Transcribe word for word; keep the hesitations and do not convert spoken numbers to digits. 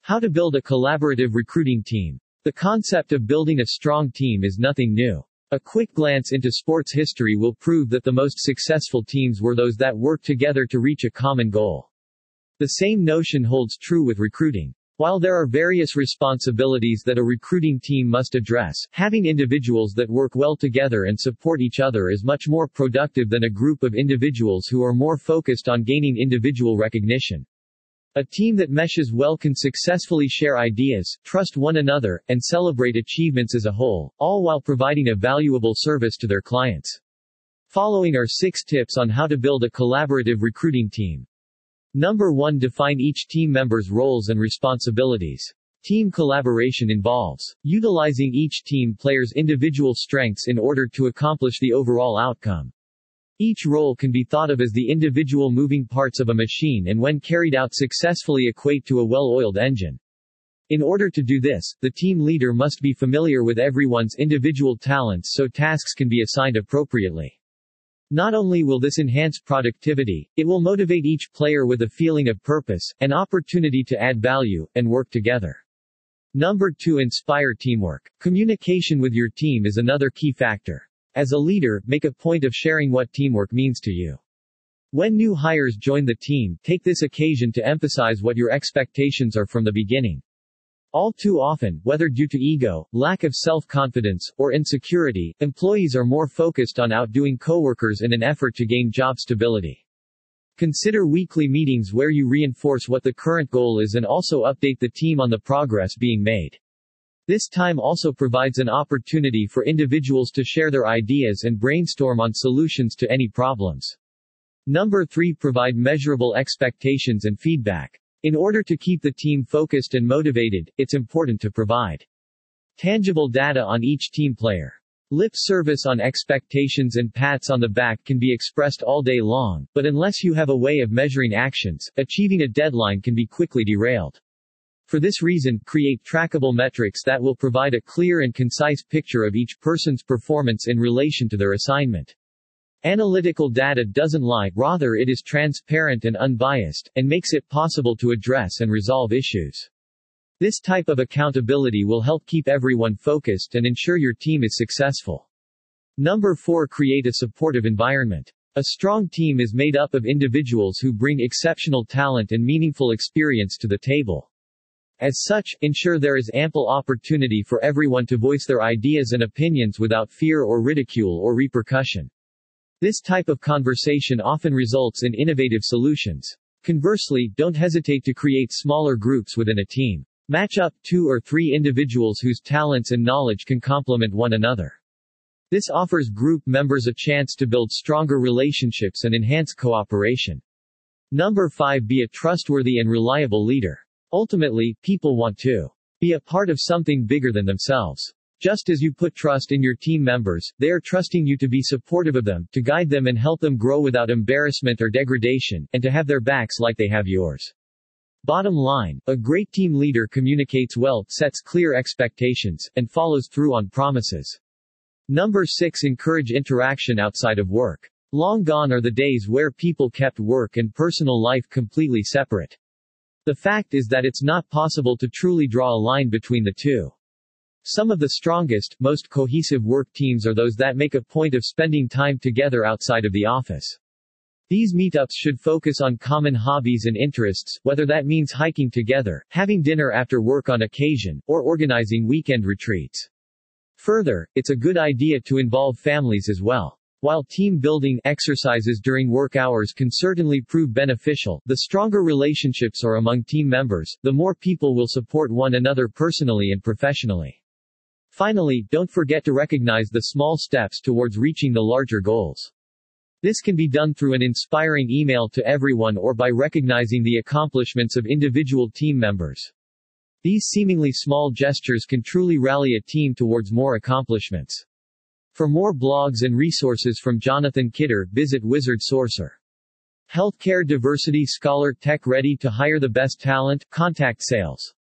How to build a collaborative recruiting team. The concept of building a strong team is nothing new. A quick glance into sports history will prove that the most successful teams were those that worked together to reach a common goal. The same notion holds true with recruiting. While there are various responsibilities that a recruiting team must address, having individuals that work well together and support each other is much more productive than a group of individuals who are more focused on gaining individual recognition. A team that meshes well can successfully share ideas, trust one another, and celebrate achievements as a whole, all while providing a valuable service to their clients. Following are six tips on how to build a collaborative recruiting team. Number one. Define each team member's roles and responsibilities. Team collaboration involves utilizing each team player's individual strengths in order to accomplish the overall outcome. Each role can be thought of as the individual moving parts of a machine and when carried out successfully equate to a well-oiled engine. In order to do this, the team leader must be familiar with everyone's individual talents so tasks can be assigned appropriately. Not only will this enhance productivity, it will motivate each player with a feeling of purpose, an opportunity to add value, and work together. Number two. Inspire teamwork. Communication with your team is another key factor. As a leader, make a point of sharing what teamwork means to you. When new hires join the team, take this occasion to emphasize what your expectations are from the beginning. All too often, whether due to ego, lack of self-confidence, or insecurity, employees are more focused on outdoing coworkers in an effort to gain job stability. Consider weekly meetings where you reinforce what the current goal is and also update the team on the progress being made. This time also provides an opportunity for individuals to share their ideas and brainstorm on solutions to any problems. Number three. Provide measurable expectations and feedback. In order to keep the team focused and motivated, it's important to provide tangible data on each team player. Lip service on expectations and pats on the back can be expressed all day long, but unless you have a way of measuring actions, achieving a deadline can be quickly derailed. For this reason, create trackable metrics that will provide a clear and concise picture of each person's performance in relation to their assignment. Analytical data doesn't lie, rather it is transparent and unbiased, and makes it possible to address and resolve issues. This type of accountability will help keep everyone focused and ensure your team is successful. Number four. Create a supportive environment. A strong team is made up of individuals who bring exceptional talent and meaningful experience to the table. As such, ensure there is ample opportunity for everyone to voice their ideas and opinions without fear or ridicule or repercussion. This type of conversation often results in innovative solutions. Conversely, don't hesitate to create smaller groups within a team. Match up two or three individuals whose talents and knowledge can complement one another. This offers group members a chance to build stronger relationships and enhance cooperation. Number five. Be a trustworthy and reliable leader. Ultimately, people want to be a part of something bigger than themselves. Just as you put trust in your team members, they are trusting you to be supportive of them, to guide them and help them grow without embarrassment or degradation, and to have their backs like they have yours. Bottom line, a great team leader communicates well, sets clear expectations, and follows through on promises. Number six. Encourage interaction outside of work. Long gone are the days where people kept work and personal life completely separate. The fact is that it's not possible to truly draw a line between the two. Some of the strongest, most cohesive work teams are those that make a point of spending time together outside of the office. These meetups should focus on common hobbies and interests, whether that means hiking together, having dinner after work on occasion, or organizing weekend retreats. Further, it's a good idea to involve families as well. While team-building exercises during work hours can certainly prove beneficial, the stronger relationships are among team members, the more people will support one another personally and professionally. Finally, don't forget to recognize the small steps towards reaching the larger goals. This can be done through an inspiring email to everyone or by recognizing the accomplishments of individual team members. These seemingly small gestures can truly rally a team towards more accomplishments. For more blogs and resources from Jonathan Kidder, visit Wizard Sourcer. Healthcare Diversity Scholar Tech ready to hire the best talent? Contact sales.